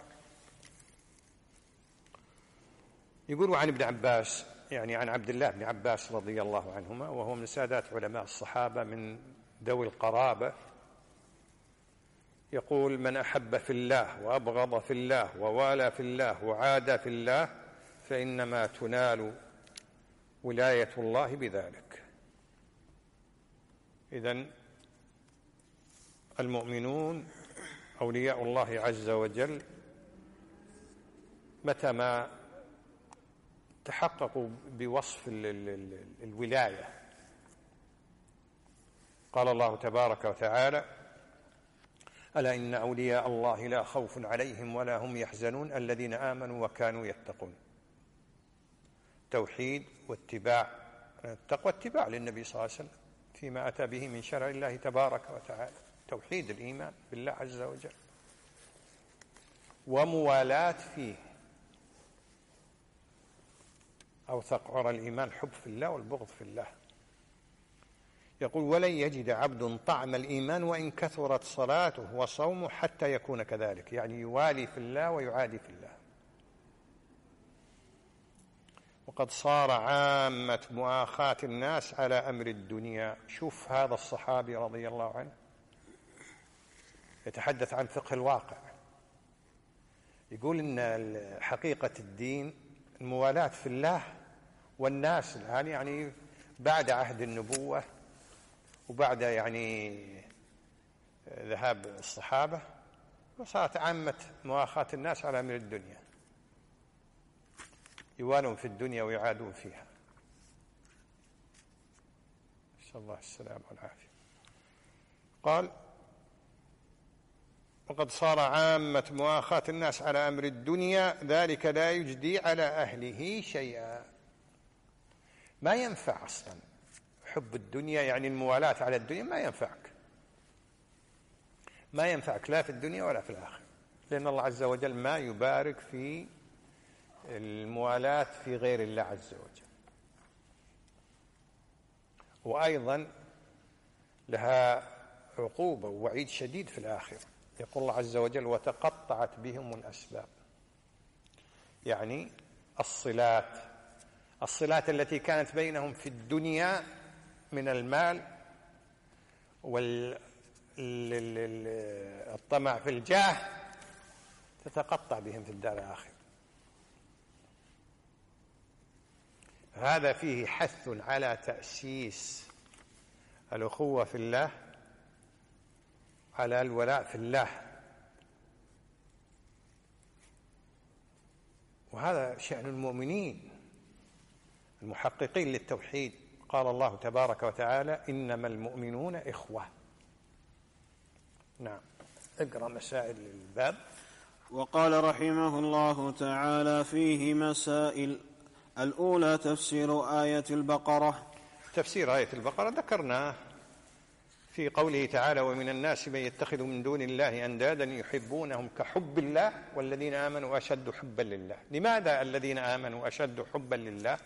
يقول: عن ابن عباس، يعني عن عبد الله بن عباس رضي الله عنهما، وهو من سادات علماء الصحابة من ذوي القرابة، يقول: من أحب في الله وأبغض في الله ووالى في الله وعادى في الله فإنما تنال ولاية الله بذلك. إذن المؤمنون أولياء الله عز وجل متى ما تحققوا بوصف الولاية. قال الله تبارك وتعالى: ألا إن أولياء الله لا خوف عليهم ولا هم يحزنون الذين آمنوا وكانوا يتقون. توحيد واتباع، التقوى اتباع للنبي صلى الله عليه وسلم فيما أتى به من شرع الله تبارك وتعالى، توحيد الإيمان بالله عز وجل، وموالاة فيه. أوثق عرى الإيمان حب في الله والبغض في الله. يقول: ولن يجد عبد طعم الإيمان وإن كثرت صلاته وصومه حتى يكون كذلك، يعني يوالي في الله ويعادي في الله. وقد صار عامة مؤاخاة الناس على أمر الدنيا. شوف هذا الصحابي رضي الله عنه يتحدث عن فقه الواقع، يقول إن حقيقة الدين الموالاة في الله والناس الآن، يعني بعد عهد النبوة وبعد يعني ذهاب الصحابة، وصارت عامة مؤاخاة الناس على أمر الدنيا، يوالون في الدنيا ويعادون فيها، نسأل الله السلامة والعافية. قال: وقد صار عامة مؤاخاة الناس على أمر الدنيا ذلك لا يجدي على أهله شيئا. ما ينفع أصلا حب الدنيا، يعني الموالاة على الدنيا ما ينفعك، ما ينفعك لا في الدنيا ولا في الآخرة، لأن الله عز وجل ما يبارك في الموالاة في غير الله عز وجل. وأيضا لها عقوبة ووعيد شديد في الآخرة. يقول الله عز وجل: وتقطعت بهم الأسباب، يعني الصلات التي كانت بينهم في الدنيا من المال والطمع في الجاه تتقطع بهم في الدار الآخرة. هذا فيه حث على تأسيس الأخوة في الله، على الولاء في الله، وهذا شأن المؤمنين المحققين للتوحيد. قال الله تبارك وتعالى: إنما المؤمنون إخوة. نعم، اقرأ مسائل الباب.
وقال رحمه الله تعالى فيه مسائل: الأولى تفسير آية البقرة.
تفسير آية البقرة ذكرناه في قوله تعالى: ومن الناس من يتخذ من دون الله أندادا يحبونهم كحب الله والذين آمنوا أشد حبا لله. لماذا الذين آمنوا أشد حبا لله؟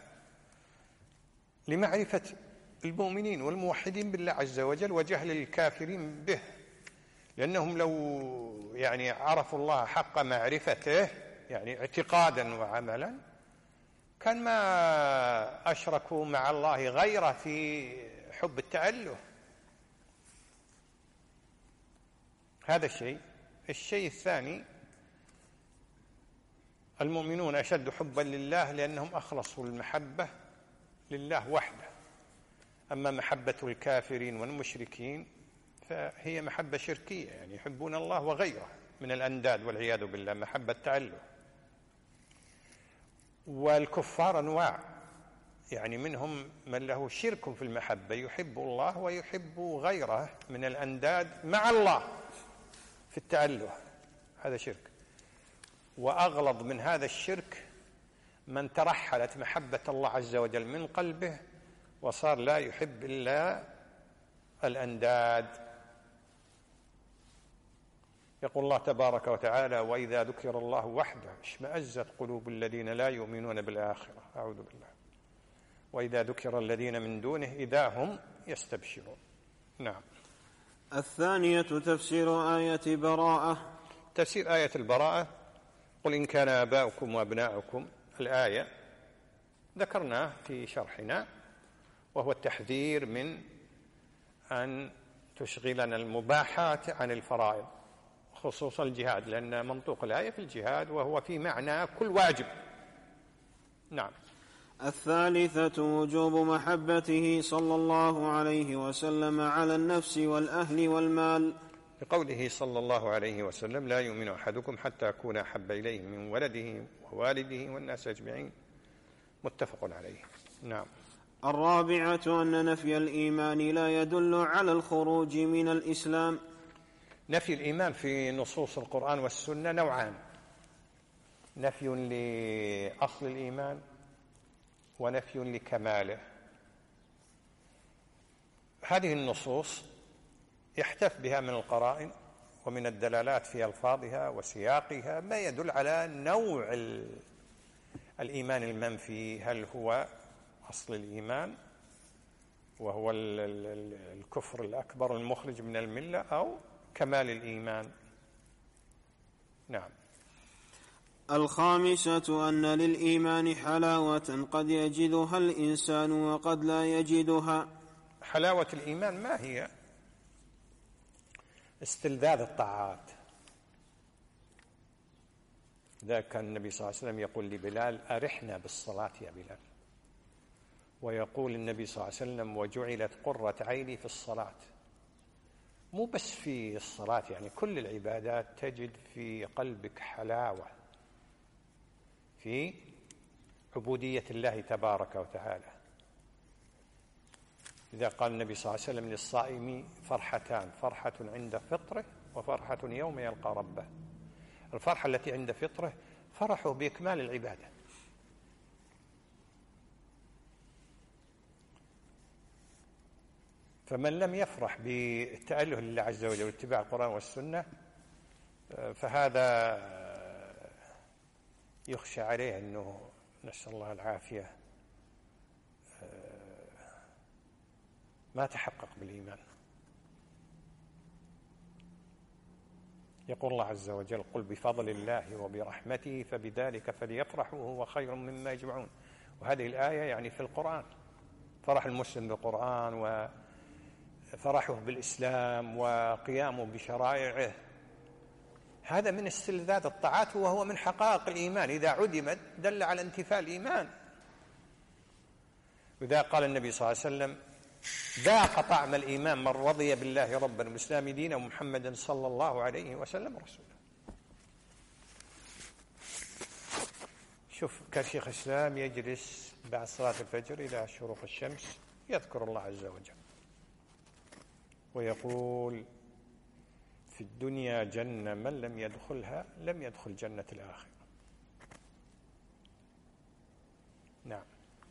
لمعرفة المؤمنين والموحدين بالله عز وجل وجهل الكافرين به، لأنهم لو عرفوا الله حق معرفته اعتقادا وعملا كان ما أشركوا مع الله غيره في حب التأله. هذا الشيء الثاني: المؤمنون أشد حبا لله لأنهم أخلصوا المحبة لله وحده. أما محبة الكافرين والمشركين فهي محبة شركية، يحبون الله وغيره من الأنداد والعياذ بالله، محبة تعله. والكفار أنواع، منهم من له شرك في المحبة، يحب الله ويحب غيره من الأنداد مع الله في التأله، هذا شرك. وأغلظ من هذا الشرك من ترحلت محبة الله عز وجل من قلبه وصار لا يحب إلا الأنداد. يقول الله تبارك وتعالى: وإذا ذكر الله وحده اشمأزت قلوب الذين لا يؤمنون بالآخرة. أعوذ بالله. وإذا ذكر الذين من دونه إذا هم يستبشرون. نعم.
الثانية تفسير آية براءة.
تفسير آية البراءة: قل إن كان آباؤكم وأبناؤكم. الآية ذكرناه في شرحنا، وهو التحذير من أن تشغلنا المباحات عن الفرائض، خصوصا الجهاد، لأن منطوق الآية في الجهاد وهو في معنى كل واجب. نعم.
الثالثة وجوب محبته صلى الله عليه وسلم على النفس والأهل والمال،
بقوله صلى الله عليه وسلم: لا يؤمن أحدكم حتى أكون أحب إليه من ولده ووالده والناس أجمعين. متفق عليه. نعم.
الرابعة أن نفي الإيمان لا يدل على الخروج من الإسلام.
نفي الإيمان في نصوص القرآن والسنة نوعان: نفي لأصل الإيمان ونفي لكماله. هذه النصوص يحتف بها من القرائن ومن الدلالات في ألفاظها وسياقها ما يدل على نوع الإيمان المنفي، هل هو أصل الإيمان وهو الكفر الأكبر المخرج من الملة، أو كمال الإيمان. نعم.
الخامسة أن للإيمان حلاوة قد يجدها الإنسان وقد لا يجدها.
حلاوة الإيمان ما هي؟ استلذاذ الطاعات. ذا كان النبي صلى الله عليه وسلم يقول لبلال: أرحنا بالصلاة يا بلال. ويقول النبي صلى الله عليه وسلم: وجعلت قرة عيني في الصلاة. مو بس في الصلاة، كل العبادات تجد في قلبك حلاوة في عبودية الله تبارك وتعالى. إذا قال النبي صلى الله عليه وسلم: للصائم فرحتان، فرحة عند فطره وفرحة يوم يلقى ربه. الفرحة التي عند فطره فرحه بإكمال العبادة، فمن لم يفرح بالتأله لله عز وجل واتباع القرآن والسنة فهذا يخشى عليه أنه، نسأل الله العافية، ما تحقق بالإيمان. يقول الله عز وجل: قل بفضل الله وبرحمته فبذلك فليفرحوا هو خير مما يجمعون. وهذه الآية في القرآن، فرح المسلم بالقرآن وفرحه بالإسلام وقيامه بشرائعه، هذا من استلذاذ الطاعات وهو من حقائق الإيمان. إذا عدمت دل على انتفاء الإيمان. وإذا قال النبي صلى الله عليه وسلم: ذاق طعم الإيمان من رضي بالله ربا والإسلام دينا ومحمدا صلى الله عليه وسلم رسولا. شوف، كان شيخ الإسلام يجلس بعد صلاة الفجر إلى شروق الشمس يذكر الله عز وجل ويقول في الدنيا جنة من لم يدخلها لم يدخل جنة الآخرة. نعم.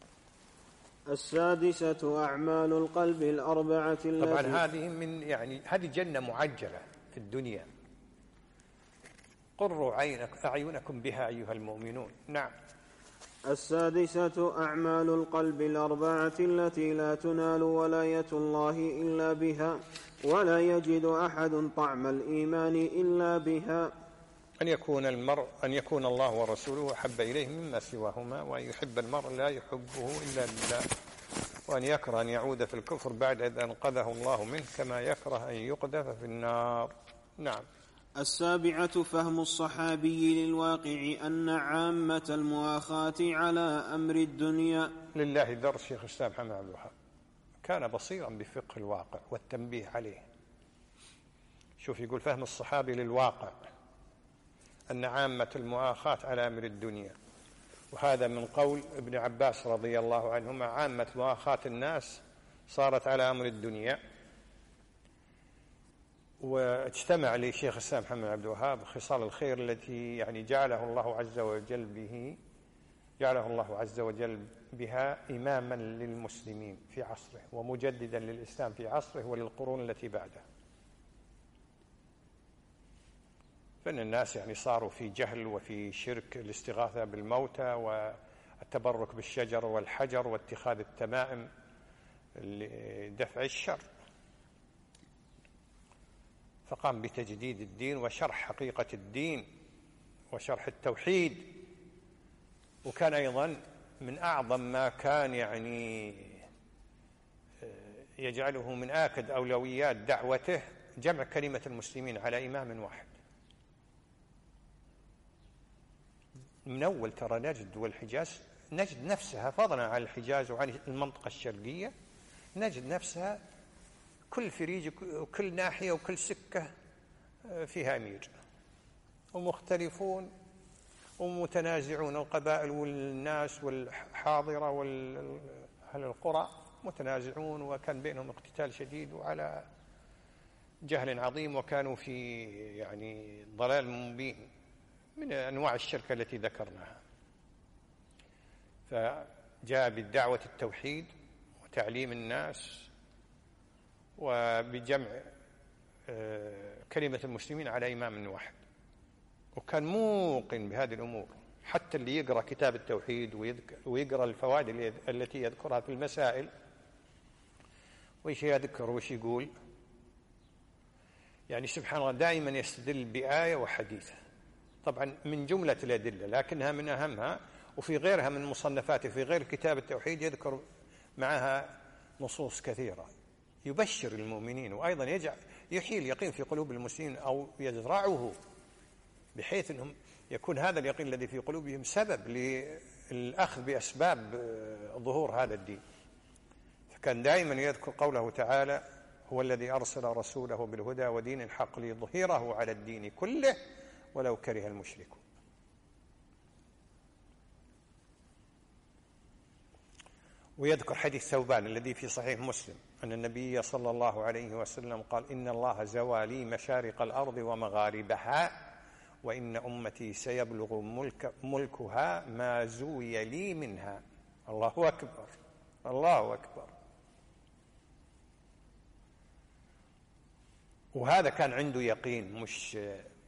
السادسة أعمال القلب الأربعة التي
طبعا هذه هذه جنة معجلة في الدنيا. قروا أعينكم بها أيها المؤمنون. نعم.
السادسة أعمال القلب الأربعة التي لا تنال ولاية الله إلا بها، ولا يجد أحد طعم الإيمان إلا بها.
أن يكون الله ورسوله أحب إليه مما سواهما، وأن يحب المرء لا يحبه إلا لله، وأن يكره أن يعود في الكفر بعد إذ أنقذه الله منه، كما يكره أن يقذف في النار. نعم.
السابعة فهم الصحابي للواقع أن عامة المؤاخاة على أمر الدنيا.
لله در الشيخ الإسلام محمد عبد الوهاب كان بصيرا بفقه الواقع والتنبيه عليه. شوف يقول فهم الصحابي للواقع أن عامة المؤاخاة على أمر الدنيا، وهذا من قول ابن عباس رضي الله عنهما: عامة مؤاخاة الناس صارت على أمر الدنيا. واجتمع لشيخ الإسلام محمد عبد الوهاب خصال الخير التي جعله الله عز وجل بها إماما للمسلمين في عصره، ومجددا للإسلام في عصره وللقرون التي بعده. فإن الناس صاروا في جهل وفي شرك، الاستغاثة بالموتى والتبرك بالشجر والحجر واتخاذ التمائم لدفع الشر، فقام بتجديد الدين وشرح حقيقة الدين وشرح التوحيد. وكان أيضا من أعظم ما كان يجعله من آكد أولويات دعوته جمع كلمة المسلمين على إمام واحد. من أول ترى نجد والحجاز، نجد نفسها فضلا عن الحجاز وعن المنطقة الشرقية، نجد نفسها كل فريج وكل ناحية وكل سكة فيها أمير، ومختلفون ومتنازعون، القبائل والناس والحاضرة والأهل القرى متنازعون، وكان بينهم اقتتال شديد وعلى جهل عظيم، وكانوا في ضلال مبين من أنواع الشرك التي ذكرناها. فجاء بالدعوة التوحيد وتعليم الناس وبجمع كلمة المسلمين على إمام واحد، وكان موقن بهذه الأمور. حتى اللي يقرأ كتاب التوحيد ويقرأ الفوائد التي يذكرها في المسائل، وإيش يذكر وإيش يقول، سبحان الله دائما يستدل بآية وحديث، طبعا من جملة الأدلة لكنها من أهمها، وفي غيرها من مصنفاته في غير كتاب التوحيد يذكر معها نصوص كثيرة يبشر المؤمنين، وأيضا يحيي اليقين في قلوب المسلمين أو يزرعه، بحيث أنهم يكون هذا اليقين الذي في قلوبهم سبب للأخذ بأسباب ظهور هذا الدين. فكان دائما يذكر قوله تعالى: هو الذي أرسل رسوله بالهدى ودين الحق ليظهره على الدين كله ولو كره المشركون. ويذكر حديث ثوبان الذي في صحيح مسلم أن النبي صلى الله عليه وسلم قال: إن الله زوى لي مشارق الأرض ومغاربها، وإن أمتي سيبلغ ملكها ما زوي لي منها. الله أكبر، الله أكبر. وهذا كان عنده يقين، مش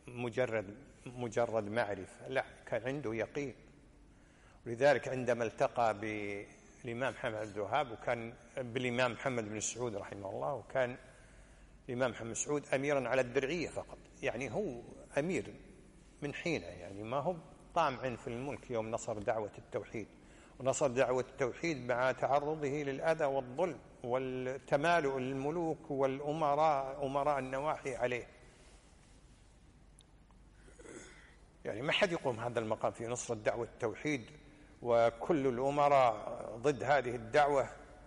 مجرد معرفة، لا، كان عنده يقين. ولذلك عندما التقى بالإمام محمد عبد الوهاب، وكان بالإمام محمد بن سعود رحمه الله، وكان الإمام محمد بن سعود أميرا على الدرعية فقط، هو أمير من حينه، ما هو طامع في الملك يوم نصر دعوة التوحيد، ونصر دعوة التوحيد مع تعرضه للأذى والظلم والتمالؤ الملوك والأمراء، أمراء النواحي عليه. ما حد يقوم هذا المقام في نصرة دعوة التوحيد، وكل الأمراء ضد هذه الدعوة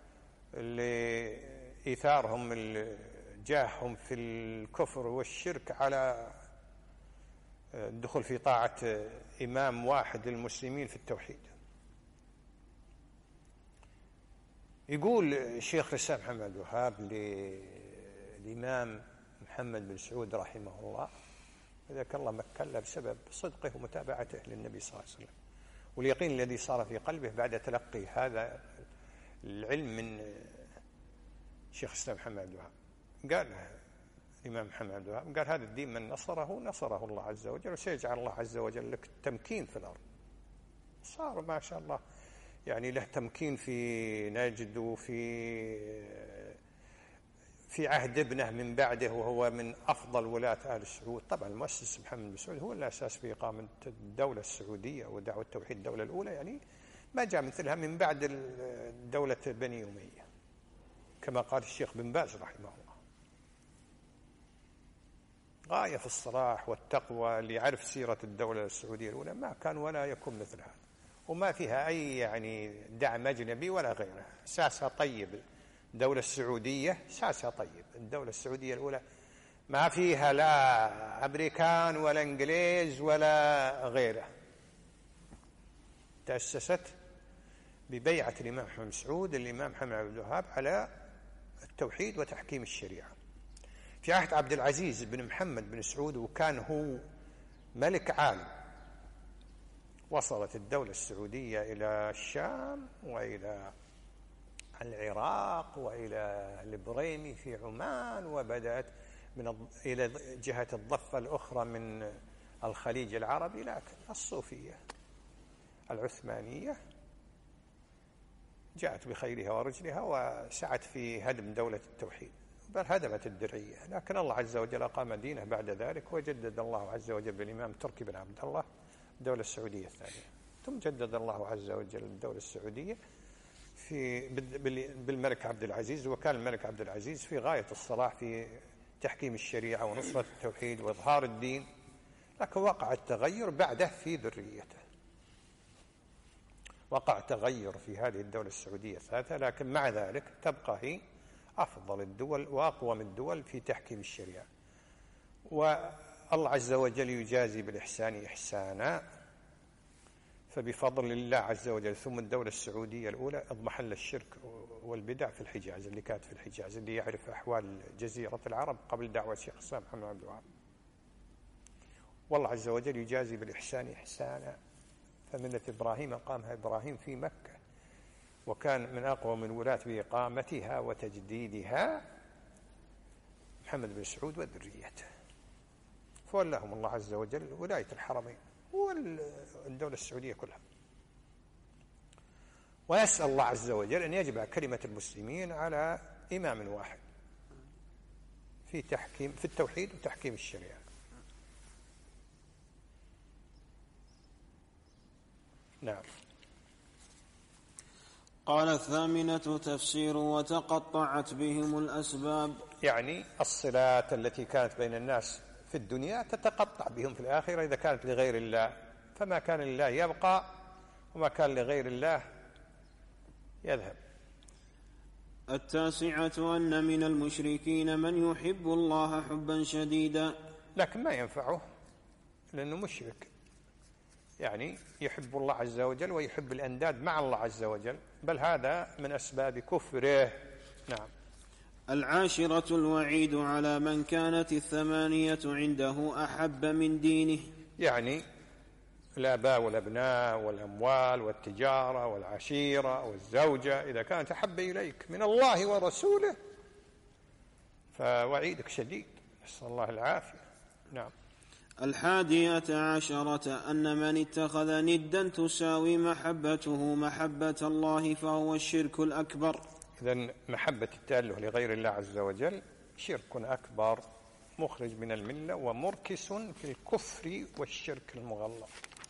لإيثارهم جاههم في الكفر والشرك على الدخول في طاعة إمام واحد للمسلمين في التوحيد. يقول الشيخ الإسلام محمد بن الوهاب للإمام محمد بن سعود رحمه الله، ذاك الله مكن له بسبب صدقه ومتابعته للنبي صلى الله عليه وسلم واليقين الذي صار في قلبه بعد تلقي هذا العلم من الشيخ الإسلام محمد بن الوهاب. قال الإمام محمد بن الوهاب قال: هذا الدين من نصره الله عز وجل، وسيجعل الله عز وجل لك التمكين في الأرض. صار ما شاء الله يعني له تمكين في نجد في عهد ابنه من بعده، وهو من أفضل ولاة آل سعود. طبعا المؤسس محمد بن سعود هو الأساس في إقامة الدولة السعودية ودعوة توحيد الدولة الأولى، يعني ما جاء مثلها من بعد دولة بني أمية، كما قال الشيخ بن باز رحمه الله. غاية في الصلاح والتقوى. اللي يعرف سيرة الدولة السعودية الأولى ما كان ولا يكون مثل هذا، وما فيها أي يعني دعم أجنبي ولا غيره. أساسها طيب، الدولة السعودية أساسها طيب. الدولة السعودية الأولى ما فيها لا أمريكان ولا إنجليز ولا غيره. تأسست ببيعة الإمام محمد بن سعود الإمام محمد بن الوهاب على التوحيد وتحكيم الشريعة في عهد عبد العزيز بن محمد بن سعود، وكان هو ملك عالم. وصلت الدولة السعودية إلى الشام وإلى العراق وإلى البريمي في عمان، وبدأت إلى جهة الضفة الأخرى من الخليج العربي. لكن الصوفية العثمانية جاءت بخيلها ورجلها وسعت في هدم دولة التوحيد، بل هدمت الدرعية. لكن الله عز وجل أقام دينه بعد ذلك، وجدد الله عز وجل بالإمام تركي بن عبد الله الدولة السعودية الثانية. ثم جدد الله عز وجل الدولة السعودية بالملك عبد العزيز، وكان الملك عبد العزيز في غاية الصلاح في تحكيم الشريعة ونصرة التوحيد وإظهار الدين. لكن وقع التغير بعده في ذريته، وقع تغير في هذه الدولة السعودية الثالثة، لكن مع ذلك تبقى هي أفضل الدول وأقوم الدول في تحكيم الشريعة. والله عز وجل يجازي بالإحسان إحسانا، فبفضل الله عز وجل. ثم الدولة السعودية الأولى اضمحل الشرك والبدع في الحجاز، اللي كانت في الحجاز، اللي يعرف أحوال جزيرة العرب قبل دعوة الشيخ الإسلام محمد بن عبد الوهاب. والله عز وجل يجازي بالإحسان إحسانا. فملة إبراهيم أقامها إبراهيم في مكة، وكان من أقوى من ولاة بإقامتها وتجديدها محمد بن سعود وذريته، فولاهم الله عز وجل ولاية الحرمين والدولة السعودية كلها. ويسأل الله عز وجل أن يجمع كلمة المسلمين على إمام واحد في التوحيد وتحكيم الشريعة. نعم.
قال: الثامنة تفسير وتقطعت بهم الأسباب،
يعني الصلات التي كانت بين الناس في الدنيا تتقطع بهم في الآخرة إذا كانت لغير الله، فما كان لله يبقى وما كان لغير الله يذهب.
التاسعة أن من المشركين من يحب الله حبا شديدا،
لكن ما ينفعه لأنه مشرك، يعني يحب الله عز وجل ويحب الأنداد مع الله عز وجل، بل هذا من أسباب كفره. نعم.
العاشرة الوعيد على من كانت الثمانية عنده أحب من دينه،
يعني الآباء والأبناء والأموال والتجارة والعشيرة والزوجة إذا كانت أحب إليك من الله ورسوله فوعيدك شديد، نسأل الله العافية. نعم.
الحادية عشرة أن من اتخذ ندا تساوي محبته محبة الله فهو الشرك الأكبر.
إذن محبة التأله لغير الله عز وجل شرك أكبر مخرج من الملة ومركس في الكفر والشرك المغلظ.